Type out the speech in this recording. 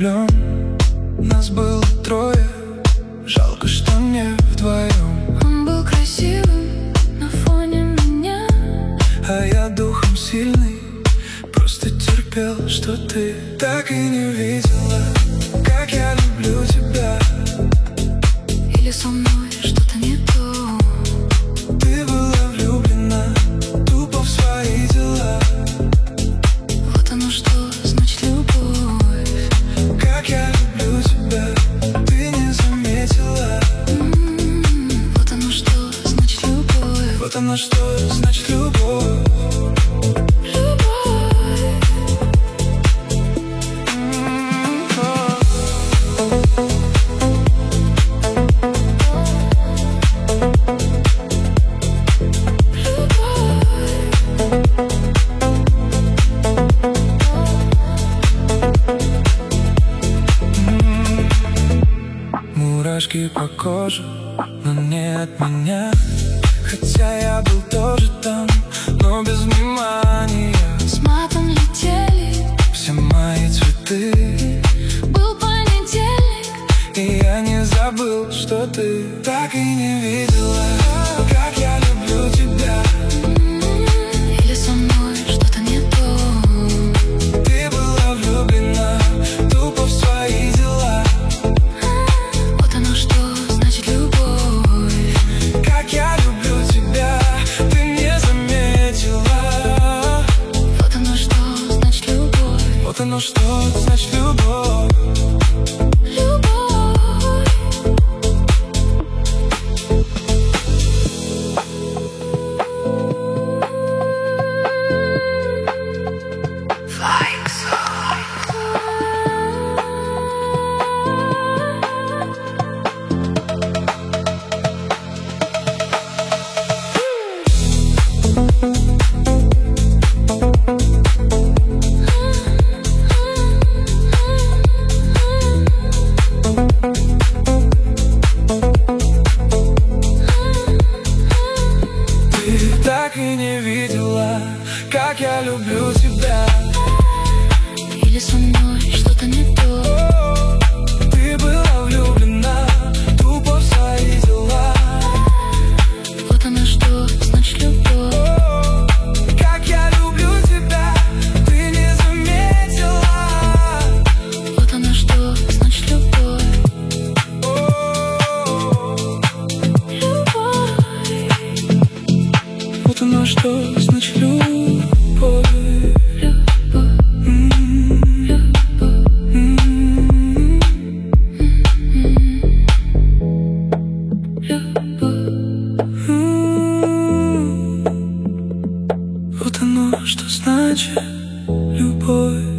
влюблен. Нас было трое, жалко, что не вдвоем. Он был красивым на фоне меня, а я духом сильный, просто терпел, что ты так и не видела, как я люблю тебя. или со мной что-то не то. Ты была влюблена тупо в свои дела. Вот оно что значит любовь. Как я люблю тебя, ты не заметила. Вот оно что значит любовь. Вот оно что значит любовь. Мурашки по коже, но не от меня. Хотя я был тоже там, но без внимания. С матом летели все мои цветы. был понедельник, и я не забыл, что ты так и не видела, как я люблю тебя. или со мной что-то не то. Ты была влюблена тупо в свои дела. Вот оно что значит любовь. Как я люблю тебя, ты не заметила. Вот оно что значит любовь. Вот оно что значит любовь. Так и не видела, как я люблю тебя. Или со мной что-то не то. Ты была влюблена тупо в свои дела. Вот оно что значит любовь. Как я люблю тебя, ты не заметила. Вот оно что значит любовь. Вот оно что значит любовь. Вот оно что значит любовь.